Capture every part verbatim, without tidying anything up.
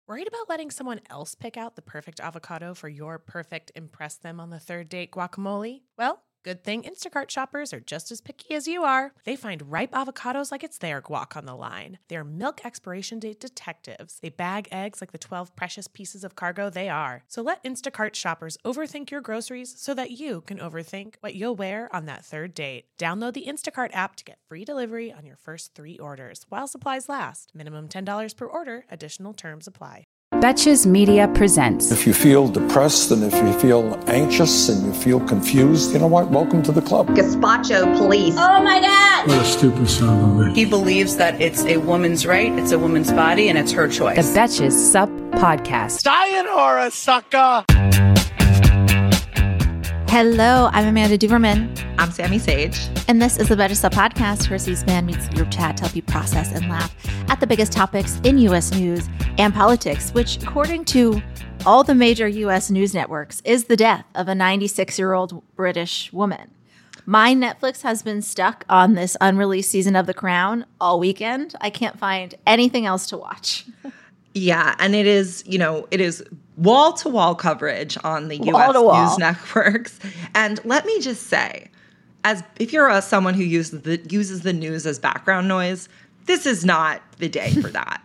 Worried about letting someone else pick out the perfect avocado for your perfect impress them on the third date guacamole? Well, good thing Instacart shoppers are just as picky as you are. They find ripe avocados like it's their guac on the line. They're milk expiration date detectives. They bag eggs like the twelve precious pieces of cargo they are. So let Instacart shoppers overthink your groceries so that you can overthink what you'll wear on that third date. Download the Instacart app to get free delivery on your first three orders while supplies last. Minimum ten dollars per order. Additional terms apply. Betches Media presents. If you feel depressed and if you feel anxious and you feel confused, you know what? Welcome to the club. Gazpacho police. Oh my God! What a stupid son of a bitch. He believes that it's a woman's right, it's a woman's body, and it's her choice. The Betches Sup Podcast. Sayonara, sucker! Hello, I'm Amanda Duverman. I'm Sammy Sage. And this is the Betches Sup Podcast, where C-SPAN meets your chat to help you process and laugh at the biggest topics in U S news and politics, which, according to all the major U S news networks, is the death of a ninety-six-year-old British woman. My Netflix has been stuck on this unreleased season of The Crown all weekend. I can't find anything else to watch. Yeah, and it is, you know, it is wall-to-wall coverage on the U S Wall-to-wall. news networks. And let me just say, as if you're a, someone who uses the uses the news as background noise, this is not the day for that.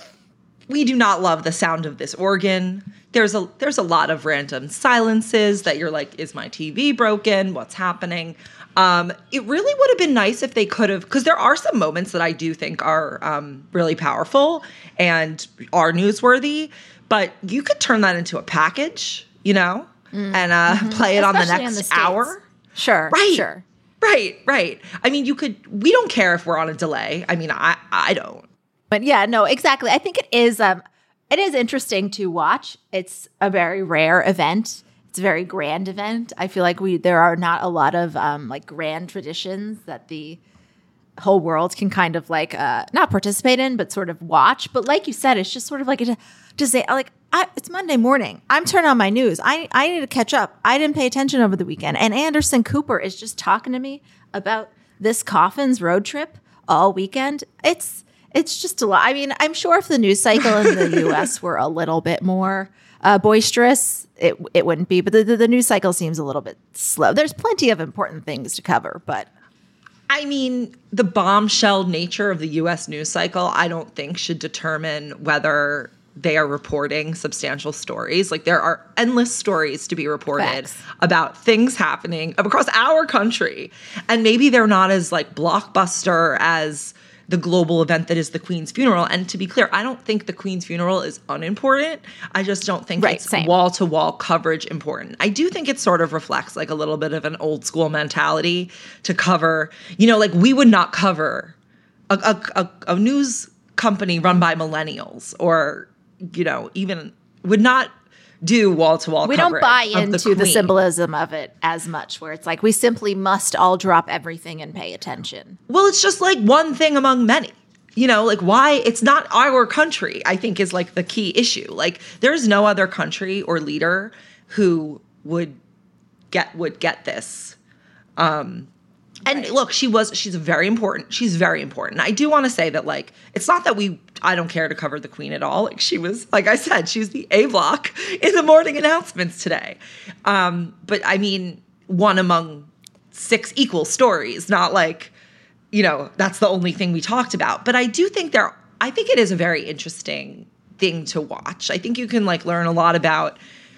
We do not love the sound of this organ. There's a there's a lot of random silences that you're like, is my T V broken? What's happening? Um, it really would have been nice if they could have, because there are some moments that I do think are um, really powerful and are newsworthy, but you could turn that into a package, you know, mm. and uh, mm-hmm. play it Especially on the next the hour. Sure, right, sure. Right, right. I mean, you could, we don't care if we're on a delay. I mean, I, I don't. But yeah, no, exactly. I think it is, um, it is interesting to watch. It's a very rare event. It's a very grand event. I feel like we there are not a lot of um, like grand traditions that the whole world can kind of like uh, not participate in, but sort of watch. But like you said, it's just sort of like a, to say like I, it's Monday morning. I'm turning on my news. I I need to catch up. I didn't pay attention over the weekend, and Anderson Cooper is just talking to me about this Coffins road trip all weekend. It's it's just a lot. I mean, I'm sure if the news cycle in the U S were a little bit more uh, boisterous, it it wouldn't be. But the, the, the news cycle seems a little bit slow. There's plenty of important things to cover, but I mean, the bombshell nature of the U S news cycle, I don't think should determine whether they are reporting substantial stories. Like, there are endless stories to be reported Facts. about things happening across our country. And maybe they're not as like blockbuster as the global event that is the Queen's funeral. And to be clear, I don't think the Queen's funeral is unimportant. I just don't think Right, it's same. wall-to-wall coverage important. I do think it sort of reflects like a little bit of an old school mentality to cover, you know, like we would not cover a, a, a, a news company run by millennials, or, you know, even would not do wall-to-wall we coverage don't buy of into the, the Queen. symbolism of it as much, where it's like we simply must all drop everything and pay attention. Well, it's just like one thing among many. You know, like why it's not our country, I think, is like the key issue. Like there's no other country or leader who would get would get this. Um, and Right. look, she was she's very important. She's very important. I do want to say that, like, it's not that we I don't care to cover the Queen at all. Like she was, like I said, she's the A block in the morning announcements today. Um, but I mean, one among six equal stories, not like, you know, that's the only thing we talked about. But I do think there, I think it is a very interesting thing to watch. I think you can like learn a lot about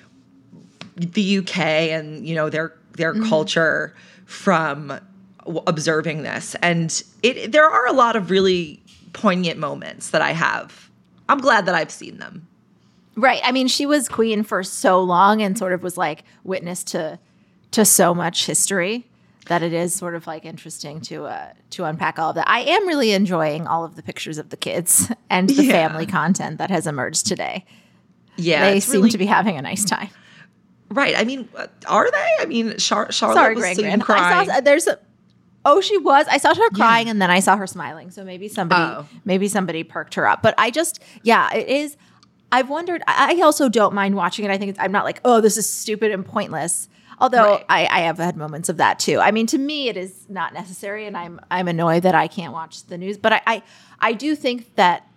the U K and, you know, their their mm-hmm. culture from w- observing this. And it there are a lot of really poignant moments that I have. I'm glad that I've seen them. Right. I mean, she was queen for so long and sort of was like witness to to so much history that it is sort of like interesting to uh, to unpack all of that. I am really enjoying all of the pictures of the kids and the Yeah. family content that has emerged today. Yeah, They it's seem really- to be having a nice time. Right. I mean, uh, are they? I mean, Char- Charlotte Sorry, was Greg. seen Grand. crying. I saw there's a Oh, she was. I saw her crying and then I saw her smiling. So maybe somebody Oh. maybe somebody perked her up. But I just yeah, it is I've wondered I I also don't mind watching it. I think it's, I'm not like, "Oh, this is stupid and pointless." Although Right. I, I have had moments of that too. I mean, to me, it is not necessary, and I'm I'm annoyed that I can't watch the news. But I I, I do think that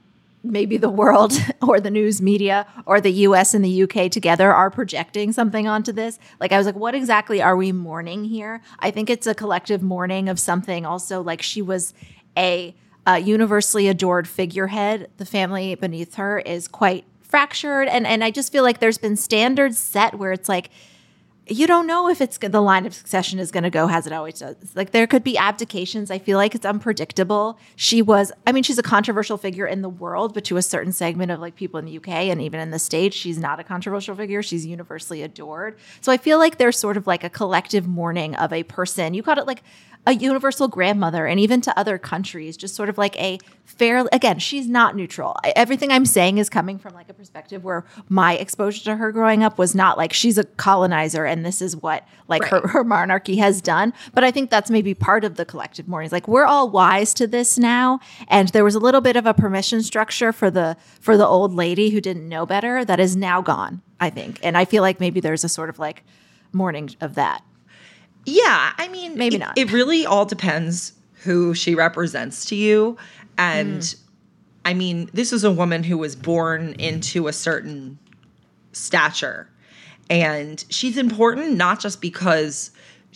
maybe the world or the news media or the U S and the U K together are projecting something onto this. Like, I was like, what exactly are we mourning here? I think it's a collective mourning of something. Also, like, she was a, a universally adored figurehead. The family beneath her is quite fractured. And, and I just feel like there's been standards set where it's like, you don't know if it's the line of succession is going to go as it always does. Like, there could be abdications. I feel like it's unpredictable. She was, I mean, she's a controversial figure in the world, but to a certain segment of like people in the U K and even in the States, she's not a controversial figure. She's universally adored. So I feel like there's sort of like a collective mourning of a person. You call it like a universal grandmother, and even to other countries, just sort of like a fair, again, she's not neutral. I, everything I'm saying is coming from like a perspective where my exposure to her growing up was not like she's a colonizer and this is what like right. her, her monarchy has done. But I think that's maybe part of the collective mourning. Like, we're all wise to this now. And there was a little bit of a permission structure for the, for the old lady who didn't know better that is now gone, I think. And I feel like maybe there's a sort of like mourning of that. Yeah, I mean, maybe it, not. It really all depends who she represents to you. And mm. I mean, this is a woman who was born into a certain stature. And she's important not just because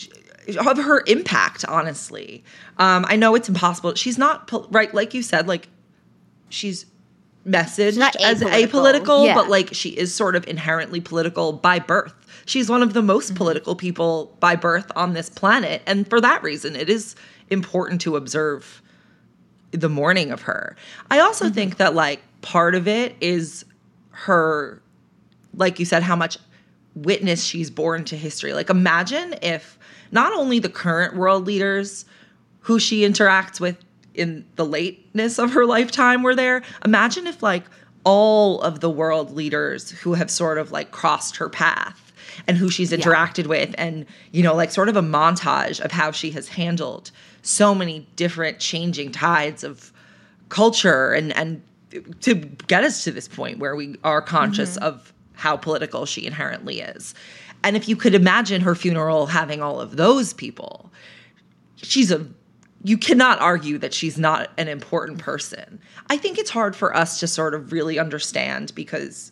of her impact, honestly. Um, I know it's impossible. She's not, right, like you said, like, she's messaged she's as apolitical, yeah. but like she is sort of inherently political by birth. She's one of the most mm-hmm. political people by birth on this planet. And for that reason, it is important to observe the mourning of her. I also mm-hmm. think that like part of it is her, like you said, how much witness she's borne to history. Like, imagine if not only the current world leaders who she interacts with in the lateness of her lifetime were there. Imagine if like all of the world leaders who have sort of like crossed her path and who she's interacted yeah. with, and, you know, like sort of a montage of how she has handled so many different changing tides of culture and, and to get us to this point where we are conscious mm-hmm. of how political she inherently is. And if you could imagine her funeral having all of those people, she's a, you cannot argue that she's not an important person. I think it's hard for us to sort of really understand because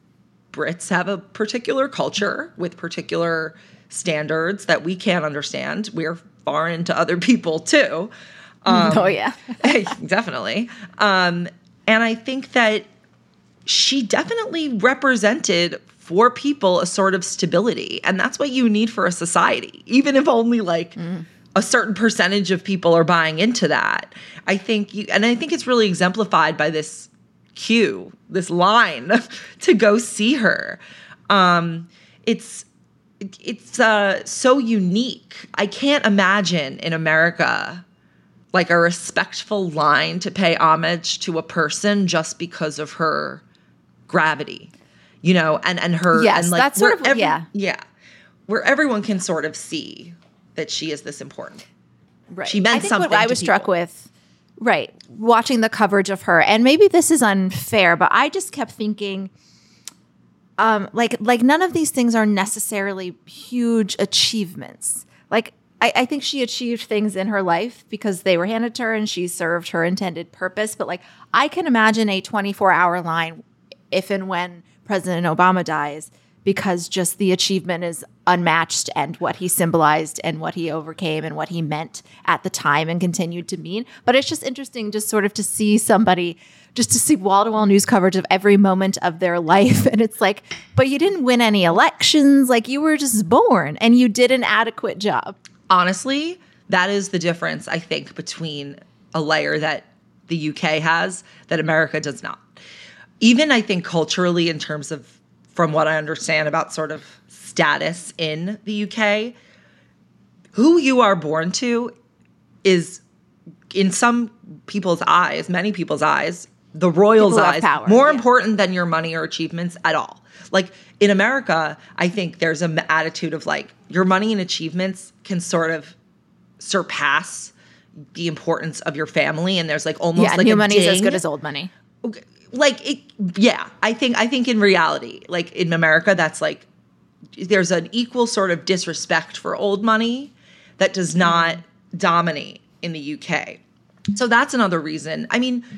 Brits have a particular culture with particular standards that we can't understand. We're foreign to other people too. Um, oh, yeah. Definitely. Um, and I think that she definitely represented for people a sort of stability. And that's what you need for a society, even if only like mm. a certain percentage of people are buying into that. I think, you, and I think it's really exemplified by this queue, this line to go see her. Um, it's it's uh, so unique. I can't imagine in America like a respectful line to pay homage to a person just because of her gravity, you know, and and her yes, and like that's sort of every, yeah, yeah, where everyone can sort of see that she is this important. Right. She meant I think something. What I was to struck people. with. Right. Watching the coverage of her. And maybe this is unfair, but I just kept thinking, um, like, like none of these things are necessarily huge achievements. Like, I, I think she achieved things in her life because they were handed to her and she served her intended purpose. But like, I can imagine a twenty-four hour line if and when President Obama dies, because just the achievement is unmatched and what he symbolized and what he overcame and what he meant at the time and continued to mean. But it's just interesting just sort of to see somebody, just to see wall-to-wall news coverage of every moment of their life. And it's like, but you didn't win any elections. Like, you were just born and you did an adequate job. Honestly, that is the difference, I think, between a layer that the U K has that America does not. Even, I think, culturally, in terms of, from what I understand about sort of status in the U K, who you are born to is, in some people's eyes, many people's eyes, the royals' eyes, power, more yeah. important than your money or achievements at all. Like, in America, I think there's an attitude of like, your money and achievements can sort of surpass the importance of your family. And there's like almost yeah, like new a money ding. is as good as old money. Okay. Like, it, yeah, I think I think in reality, like in America, that's like, there's an equal sort of disrespect for old money that does not dominate in the U K. So that's another reason. I mean,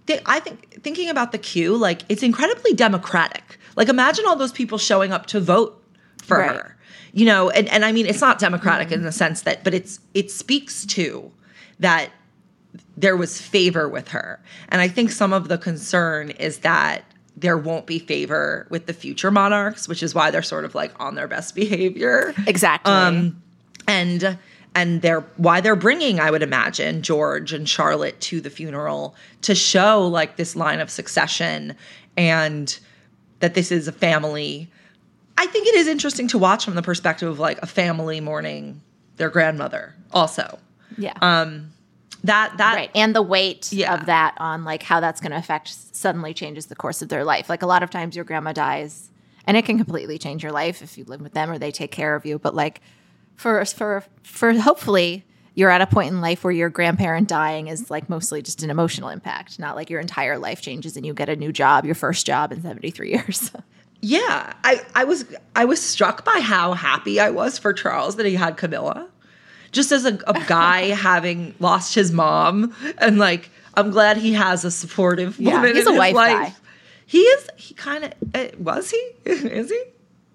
th- I think thinking about the Q, like it's incredibly democratic. Like imagine all those people showing up to vote for Right. her. You know, and, and I mean, it's not democratic mm-hmm. in the sense that, but it's it speaks to that there was favor with her. And I think some of the concern is that there won't be favor with the future monarchs, which is why they're sort of like on their best behavior. Exactly. Um, and and they're why they're bringing, I would imagine, George and Charlotte to the funeral to show like this line of succession and that this is a family. I think it is interesting to watch from the perspective of like a family mourning their grandmother also. Yeah. Um, that, that, right. And the weight yeah. of that on like how that's going to affect suddenly changes the course of their life. Like a lot of times your grandma dies and it can completely change your life if you live with them or they take care of you. But like for, for, for hopefully you're at a point in life where your grandparent dying is like mostly just an emotional impact, not like your entire life changes and you get a new job, your first job in seventy-three years. Yeah, I, I was I was struck by how happy I was for Charles that he had Camilla. Just as a, a guy having lost his mom, and like I'm glad he has a supportive Yeah, woman he's in a his wife life. guy. He is. He kind of uh, was he? Is he?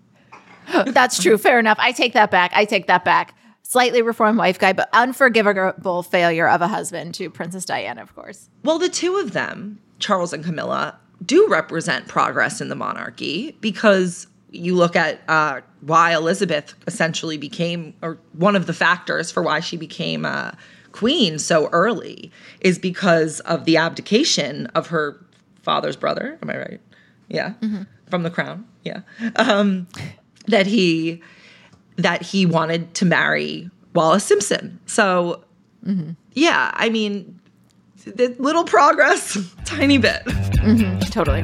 That's true. Fair enough. I take that back. I take that back. Slightly reformed wife guy, but unforgivable failure of a husband to Princess Diana, of course. Well, the two of them, Charles and Camilla, do represent progress in the monarchy because you look at uh, why Elizabeth essentially became, or one of the factors for why she became uh, queen so early is because of the abdication of her father's brother. Am I right? Yeah. Mm-hmm. From the crown. Yeah. Um, that he that he wanted to marry Wallis Simpson. So, mm-hmm. yeah, I mean, the little progress, tiny bit. Mm-hmm, totally.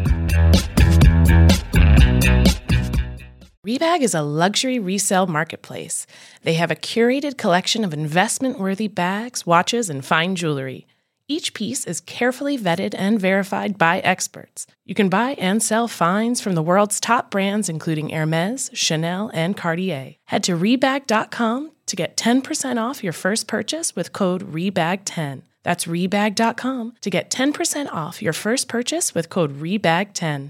Rebag is a luxury resale marketplace. They have a curated collection of investment-worthy bags, watches, and fine jewelry. Each piece is carefully vetted and verified by experts. You can buy and sell finds from the world's top brands, including Hermes, Chanel, and Cartier. Head to rebag dot com to get ten percent off your first purchase with code rebag ten. That's rebag dot com to get ten percent off your first purchase with code rebag ten.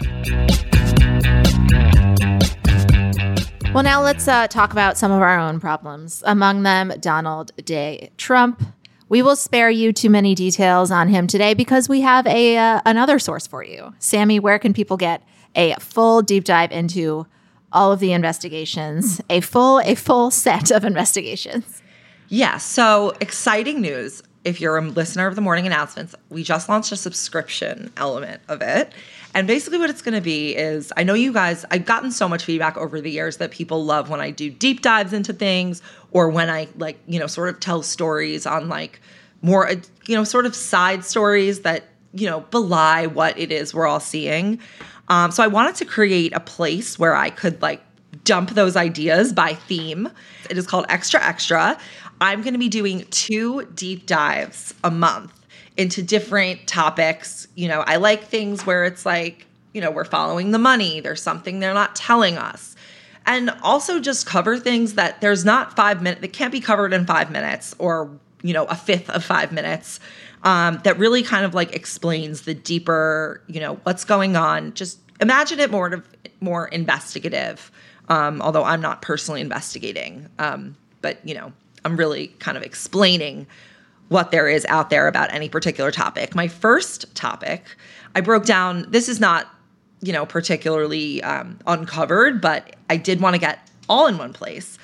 Well, now let's uh, talk about some of our own problems. Among them, Donald J. Trump. We will spare you too many details on him today because we have a uh, another source for you. Sammy, where can people get a full deep dive into all of the investigations, a full a full set of investigations? Yeah, so exciting news. If you're a listener of the morning announcements, we just launched a subscription element of it. And basically what it's going to be is, I know you guys, I've gotten so much feedback over the years that people love when I do deep dives into things or when I like, you know, sort of tell stories on like more, you know, sort of side stories that, you know, belie what it is we're all seeing. Um, so I wanted to create a place where I could like dump those ideas by theme. It is called Extra Extra. I'm going to be doing two deep dives a month into different topics. You know, I like things where it's like, you know, we're following the money. There's something they're not telling us. And also just cover things that there's not five minutes, that can't be covered in five minutes or, you know, a fifth of five minutes. Um, that really kind of like explains the deeper, you know, what's going on. Just imagine it more, to, more investigative. Um, although I'm not personally investigating. Um, but, you know, I'm really kind of explaining what there is out there about any particular topic. My first topic, I broke down, this is not, you know, particularly um, uncovered, but I did want to get all in one place.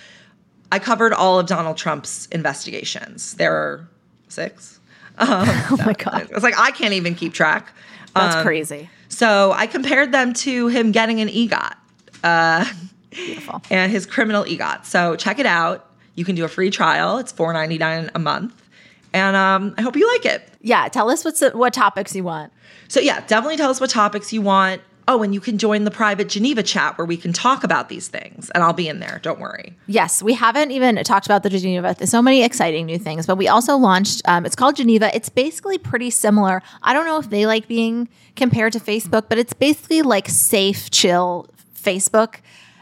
I covered all of Donald Trump's investigations. There are six. Um, oh my God. It's like, I can't even keep track. That's um, crazy. So I compared them to him getting an EGOT. Uh, Beautiful. And his criminal EGOT. So check it out. You can do a free trial. It's four ninety-nine a month. And um, I hope you like it. Yeah, tell us what's the, what topics you want. So yeah, definitely tell us what topics you want. Oh, and you can join the private Geneva chat where we can talk about these things. And I'll be in there. Don't worry. Yes, we haven't even talked about the Geneva. There's so many exciting new things. But we also launched, um, it's called Geneva. It's basically pretty similar. I don't know if they like being compared to Facebook, but it's basically like safe, chill Facebook.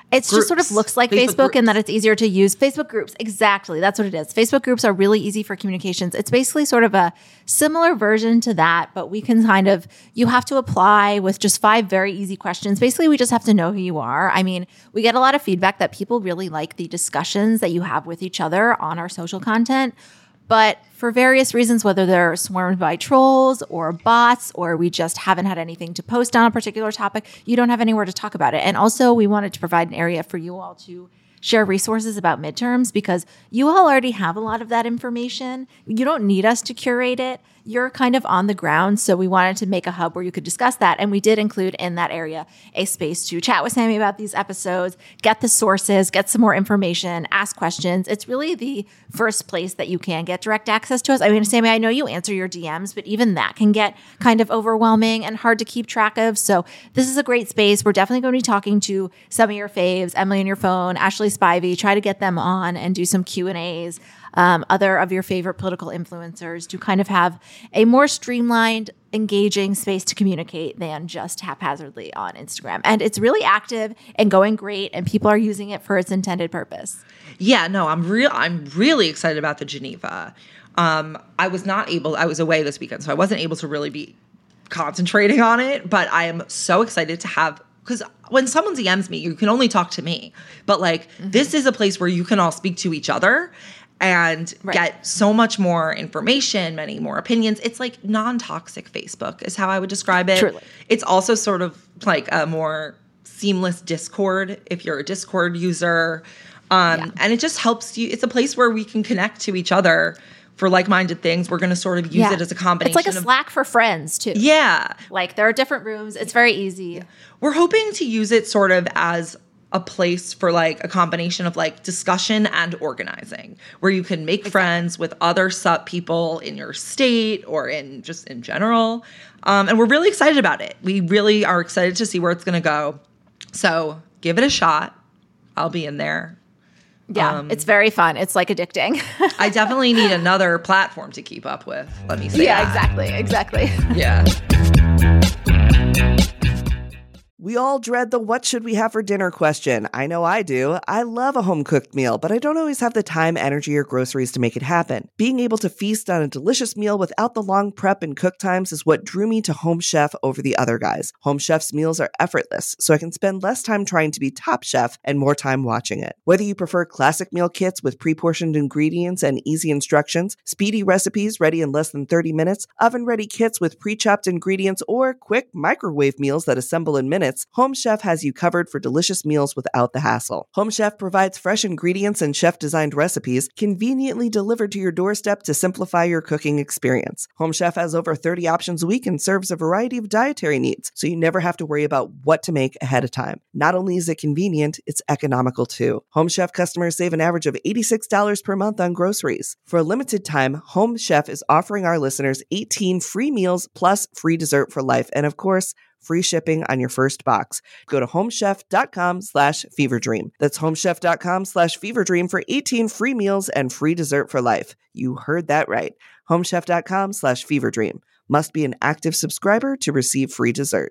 It just sort of looks like Facebook, Facebook in that it's easier to use. Facebook groups, exactly. That's what it is. Facebook groups are really easy for communications. It's basically sort of a similar version to that, but we can kind of, you have to apply with just five very easy questions. Basically, we just have to know who you are. I mean, we get a lot of feedback that people really like the discussions that you have with each other on our social content. But for various reasons, whether they're swarmed by trolls or bots, or we just haven't had anything to post on a particular topic, you don't have anywhere to talk about it. And also, we wanted to provide an area for you all to share resources about midterms because you all already have a lot of that information. You don't need us to curate it. You're kind of on the ground. So we wanted to make a hub where you could discuss that. And we did include in that area a space to chat with Sammy about these episodes, get the sources, get some more information, ask questions. It's really the first place that you can get direct access to us. I mean, Sammy, I know you answer your D Ms, but even that can get kind of overwhelming and hard to keep track of. So this is a great space. We're definitely going to be talking to some of your faves, Emily on Your Phone, Ashley Spivey, try to get them on and do some Q and A's. Um, other of your favorite political influencers to kind of have a more streamlined, engaging space to communicate than just haphazardly on Instagram. And it's really active and going great, and people are using it for its intended purpose. Yeah, no, I'm real. I'm really excited about the Geneva. Um, I was not able. I was away this weekend, so I wasn't able to really be concentrating on it. But I am so excited to have. Because when someone D Ms me, you can only talk to me. But like, mm-hmm. this is a place where you can all speak to each other and right. get so much more information, many more opinions. It's like non-toxic Facebook is how I would describe it. Truly. It's also sort of like a more seamless Discord if you're a Discord user. Um, yeah. And it just helps you. It's a place where we can connect to each other for like-minded things. We're going to sort of use yeah. it as a combination. It's like a of, Slack for friends, too. Yeah. Like, there are different rooms. It's very easy. We're hoping to use it sort of as a place for, like, a combination of, like, discussion and organizing, where you can make exactly. friends with other sup people in your state or in just in general. Um, and we're really excited about it. We really are excited to see where it's going to go. So give it a shot. I'll be in there. Yeah, um, it's very fun. It's like addicting. I definitely need another platform to keep up with. Let me say yeah, that. exactly, exactly. Yeah. We all dread the what should we have for dinner question. I know I do. I love a home-cooked meal, but I don't always have the time, energy, or groceries to make it happen. Being able to feast on a delicious meal without the long prep and cook times is what drew me to Home Chef over the other guys. Home Chef's meals are effortless, so I can spend less time trying to be top chef and more time watching it. Whether you prefer classic meal kits with pre-portioned ingredients and easy instructions, speedy recipes ready in less than thirty minutes, oven-ready kits with pre-chopped ingredients, or quick microwave meals that assemble in minutes, Home Chef has you covered for delicious meals without the hassle. Home Chef provides fresh ingredients and chef-designed recipes conveniently delivered to your doorstep to simplify your cooking experience. Home Chef has over thirty options a week and serves a variety of dietary needs, so you never have to worry about what to make ahead of time. Not only is it convenient, it's economical too. Home Chef customers save an average of eighty-six dollars per month on groceries. For a limited time, Home Chef is offering our listeners eighteen free meals plus free dessert for life, and of course, free shipping on your first box. Go to homechef.com slash feverdream. That's homechef.com slash feverdream for eighteen free meals and free dessert for life. You heard that right. homechef.com slash feverdream. Must be an active subscriber to receive free dessert.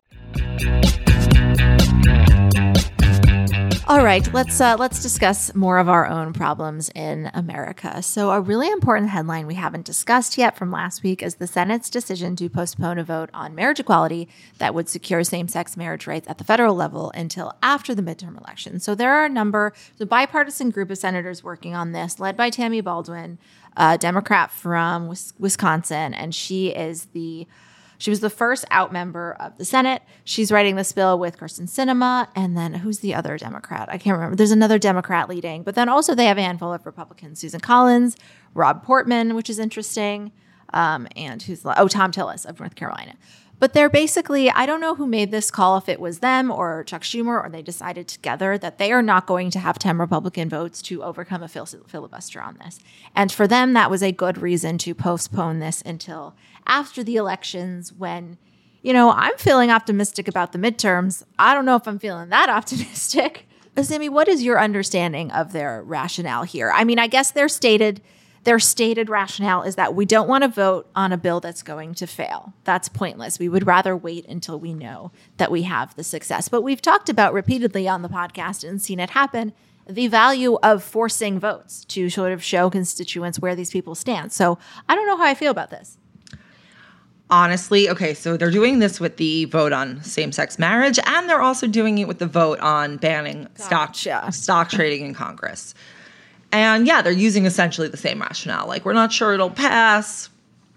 All right, let's uh, let's discuss more of our own problems in America. So a really important headline we haven't discussed yet from last week is the Senate's decision to postpone a vote on marriage equality that would secure same-sex marriage rights at the federal level until after the midterm election. So there are a number, the bipartisan group of senators working on this, led by Tammy Baldwin, a Democrat from Wisconsin, and she is the She was the first out member of the Senate. She's writing this bill with Kirsten Sinema. And then who's the other Democrat? I can't remember. There's another Democrat leading. But then also they have a handful of Republicans. Susan Collins, Rob Portman, which is interesting. Um, and who's, oh, Tom Tillis of North Carolina. But they're basically, I don't know who made this call, if it was them or Chuck Schumer, or they decided together that they are not going to have ten Republican votes to overcome a fil- filibuster on this. And for them, that was a good reason to postpone this until after the elections when, you know, I'm feeling optimistic about the midterms. I don't know if I'm feeling that optimistic. Sammy, what is your understanding of their rationale here? I mean, I guess their stated their stated rationale is that we don't want to vote on a bill that's going to fail. That's pointless. We would rather wait until we know that we have the success. But we've talked about repeatedly on the podcast and seen it happen, the value of forcing votes to sort of show constituents where these people stand. So I don't know how I feel about this. Honestly, okay, so they're doing this with the vote on same-sex marriage, and they're also doing it with the vote on banning Gotcha. stock stock trading in Congress. And yeah, they're using essentially the same rationale. Like, we're not sure it'll pass.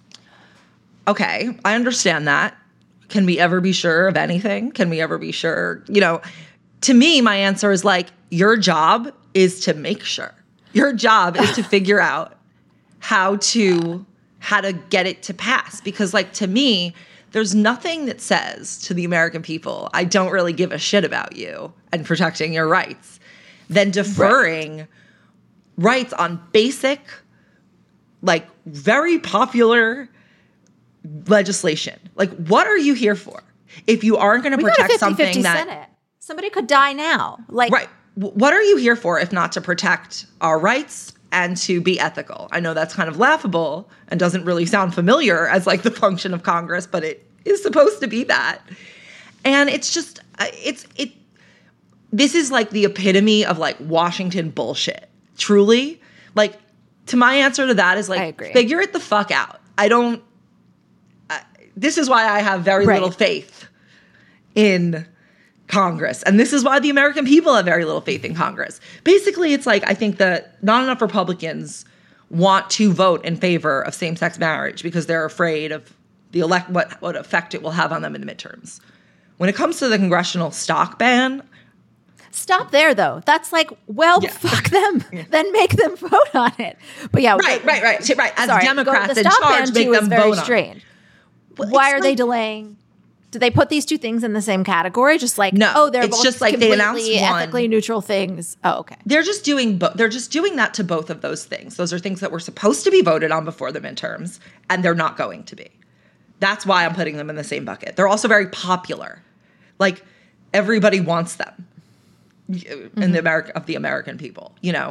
Okay, I understand that. Can we ever be sure of anything? Can we ever be sure? You know, to me, my answer is like, your job is to make sure. Your job is to figure out how to how to get it to pass. Because like, to me, there's nothing that says to the American people, I don't really give a shit about you and protecting your rights, than deferring right. rights on basic, like very popular legislation. Like, what are you here for? If you aren't going to protect something that Senate. Somebody could die now. Like, right. What are you here for if not to protect our rights and to be ethical? I know that's kind of laughable and doesn't really sound familiar as like the function of Congress, but it is supposed to be that. And it's just, it's, it, this is like the epitome of like Washington bullshit. Truly. Like, to my answer to that is like, figure it the fuck out. I don't, uh, this is why I have very right. little faith in Congress. And this is why the American people have very little faith in Congress. Basically, it's like, I think that not enough Republicans want to vote in favor of same-sex marriage because they're afraid of the elect what, what effect it will have on them in the midterms. When it comes to the congressional stock ban, stop there, though. That's like, well, yeah. fuck them. Yeah. Then make them vote on it. But yeah, right, right, right, right. As sorry, Democrats the in charge, make them very vote strange. on it. Why are like, they delaying? Do they put these two things in the same category? Just like, no, oh, they're it's both just like they announced one. ethically neutral things. Oh, okay. They're just doing bo- they're just doing that to both of those things. Those are things that were supposed to be voted on before the midterms, and they're not going to be. That's why I'm putting them in the same bucket. They're also very popular. Like, everybody wants them mm-hmm. in the America of the American people, you know.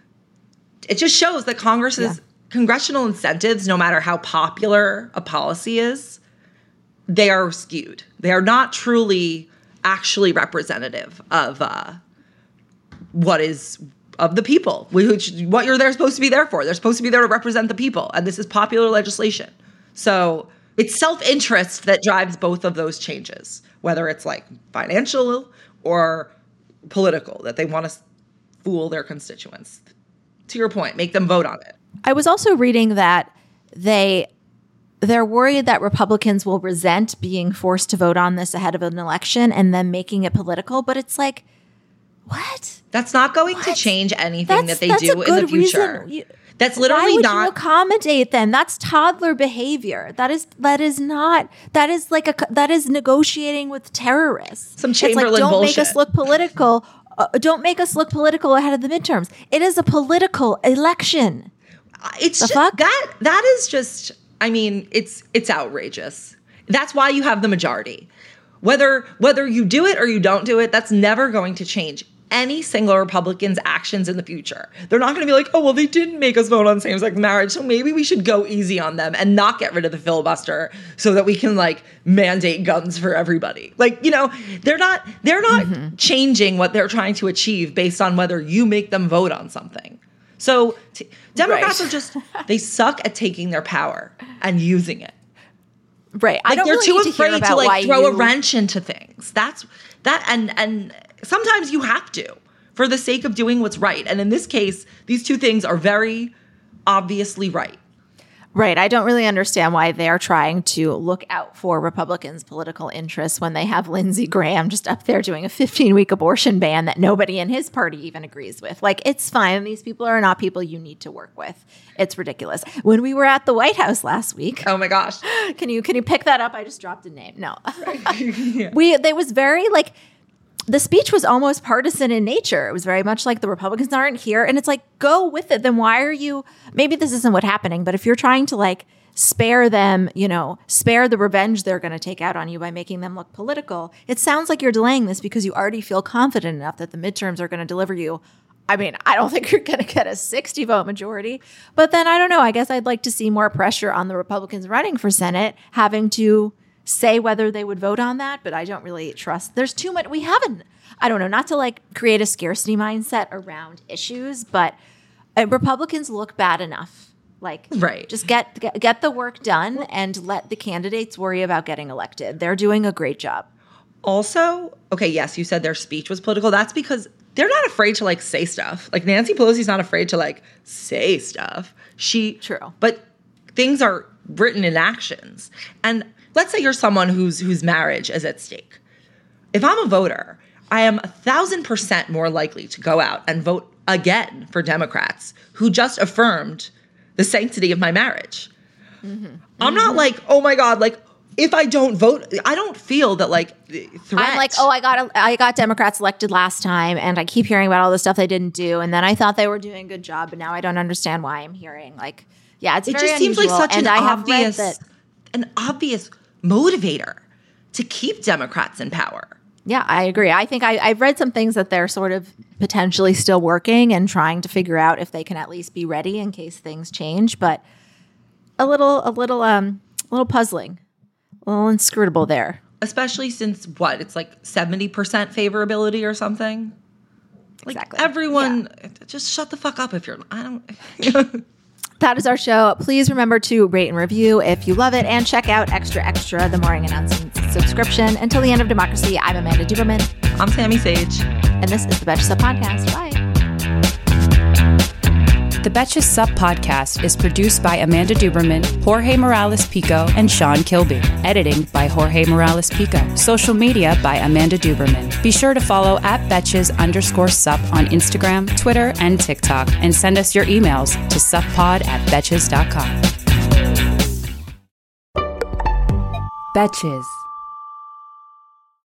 It just shows that Congress's yeah. congressional incentives, no matter how popular a policy is, they are skewed. They are not truly actually representative of uh, what is of the people, which what you're there supposed to be there for. They're supposed to be there to represent the people, and this is popular legislation. So it's self-interest that drives both of those changes, whether it's like financial or political, that they want to fool their constituents. To your point, make them vote on it. I was also reading that they they're worried that Republicans will resent being forced to vote on this ahead of an election and then making it political. But it's like, what? That's not going what? to change anything that's, that they that's do in the future. You, that's literally why would not. You accommodate them? That's toddler behavior. That is that is not. That is like a that is negotiating with terrorists. Some Chamberlain it's like, don't bullshit. Don't make us look political. Uh, don't make us look political ahead of the midterms. It is a political election. It's the just, fuck? that that is just. I mean, it's it's outrageous. That's why you have the majority. Whether whether you do it or you don't do it, that's never going to change any single Republican's actions in the future. They're not going to be like, oh, well, they didn't make us vote on same-sex marriage, so maybe we should go easy on them and not get rid of the filibuster so that we can, like, mandate guns for everybody. Like, you know, they're not they're not mm-hmm. changing what they're trying to achieve based on whether you make them vote on something. So t- Democrats right. are just, they suck at taking their power and using it. Right. Like, I don't they're really too need to afraid hear to, about like, throw you... a wrench into things. That's that. And, and sometimes you have to for the sake of doing what's right. And in this case, these two things are very obviously right. Right. I don't really understand why they're trying to look out for Republicans' political interests when they have Lindsey Graham just up there doing a fifteen-week abortion ban that nobody in his party even agrees with. Like, it's fine. These people are not people you need to work with. It's ridiculous. When we were at the White House last week. Oh, my gosh. Can you can you pick that up? I just dropped a name. No. Right. yeah. We They was very, like, the speech was almost partisan in nature. It was very much like the Republicans aren't here. And it's like, go with it. Then why are you, maybe this isn't what's happening, but if you're trying to like spare them, you know, spare the revenge they're going to take out on you by making them look political, it sounds like you're delaying this because you already feel confident enough that the midterms are going to deliver you I mean, I don't think you're going to get a sixty vote majority. But then I don't know. I guess I'd like to see more pressure on the Republicans running for Senate, having to say whether they would vote on that. But I don't really trust. There's too much. We haven't, I don't know, not to like create a scarcity mindset around issues, but uh, Republicans look bad enough. Like, right. just get, get get the work done and let the candidates worry about getting elected. They're doing a great job. Also, okay, yes, you said their speech was political. That's because they're not afraid to like say stuff. Like Nancy Pelosi's not afraid to like say stuff. She True. But things are written in actions. And let's say you're someone whose whose marriage is at stake. If I'm a voter, I am a thousand percent more likely to go out and vote again for Democrats who just affirmed the sanctity of my marriage. Mm-hmm. I'm mm-hmm. not like, oh my God, like if I don't vote, I don't feel that like threat. I'm like, oh, I got I got Democrats elected last time, and I keep hearing about all the stuff they didn't do, and then I thought they were doing a good job, but now I don't understand why I'm hearing like, yeah, it's it very just seems like such and an I have obvious, that, an obvious motivator to keep Democrats in power. Yeah, I agree. I think I, I've read some things that they're sort of potentially still working and trying to figure out if they can at least be ready in case things change, but a little, a little, um, a little puzzling. A little inscrutable there. Especially since, what, it's like seventy percent favorability or something? Like exactly. Everyone, yeah. just shut the fuck up if you're, I don't. That is our show. Please remember to rate and review if you love it, and check out Extra Extra, the morning announcements subscription. Until the end of democracy, I'm Amanda Duberman. I'm Sammy Sage. And this is the Betches Sup Podcast. Bye. The Betches Sup Podcast is produced by Amanda Duberman, Jorge Morales-Pico, and Sean Kilby. Editing by Jorge Morales-Pico. Social media by Amanda Duberman. Be sure to follow at Betches underscore sup on Instagram, Twitter, and TikTok, and send us your emails to suppod at betches dot com. Betches.